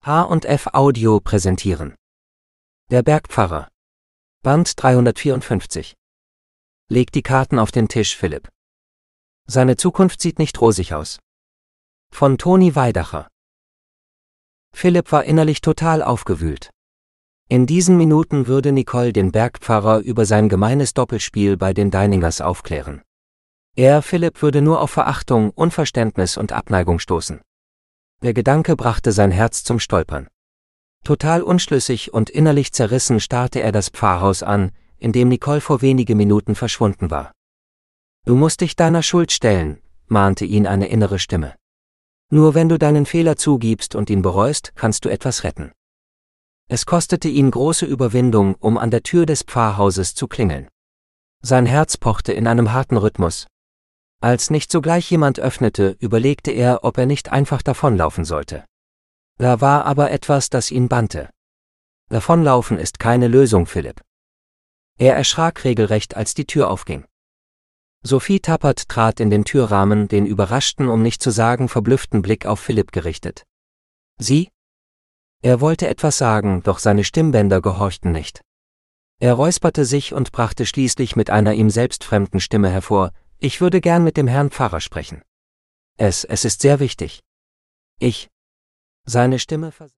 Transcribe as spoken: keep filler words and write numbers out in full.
H und F Audio präsentieren. Der Bergpfarrer. Band dreihundertvierundfünfzig. Leg die Karten auf den Tisch, Philipp. Seine Zukunft sieht nicht rosig aus. Von Toni Weidacher. Philipp war innerlich total aufgewühlt. In diesen Minuten würde Nicole den Bergpfarrer über sein gemeines Doppelspiel bei den Deiningers aufklären. Er, Philipp, würde nur auf Verachtung, Unverständnis und Abneigung stoßen. Der Gedanke brachte sein Herz zum Stolpern. Total unschlüssig und innerlich zerrissen starrte er das Pfarrhaus an, in dem Nicole vor wenige Minuten verschwunden war. Du musst dich deiner Schuld stellen, mahnte ihn eine innere Stimme. Nur wenn du deinen Fehler zugibst und ihn bereust, kannst du etwas retten. Es kostete ihn große Überwindung, um an der Tür des Pfarrhauses zu klingeln. Sein Herz pochte in einem harten Rhythmus. Als nicht sogleich jemand öffnete, überlegte er, ob er nicht einfach davonlaufen sollte. Da war aber etwas, das ihn bannte. Davonlaufen ist keine Lösung, Philipp. Er erschrak regelrecht, als die Tür aufging. Sophie Tappert trat in den Türrahmen, den überraschten, um nicht zu sagen verblüfften Blick auf Philipp gerichtet. Sie? Er wollte etwas sagen, doch seine Stimmbänder gehorchten nicht. Er räusperte sich und brachte schließlich mit einer ihm selbst fremden Stimme hervor: Ich würde gern mit dem Herrn Pfarrer sprechen. Es, es ist sehr wichtig. Ich. Seine Stimme vers-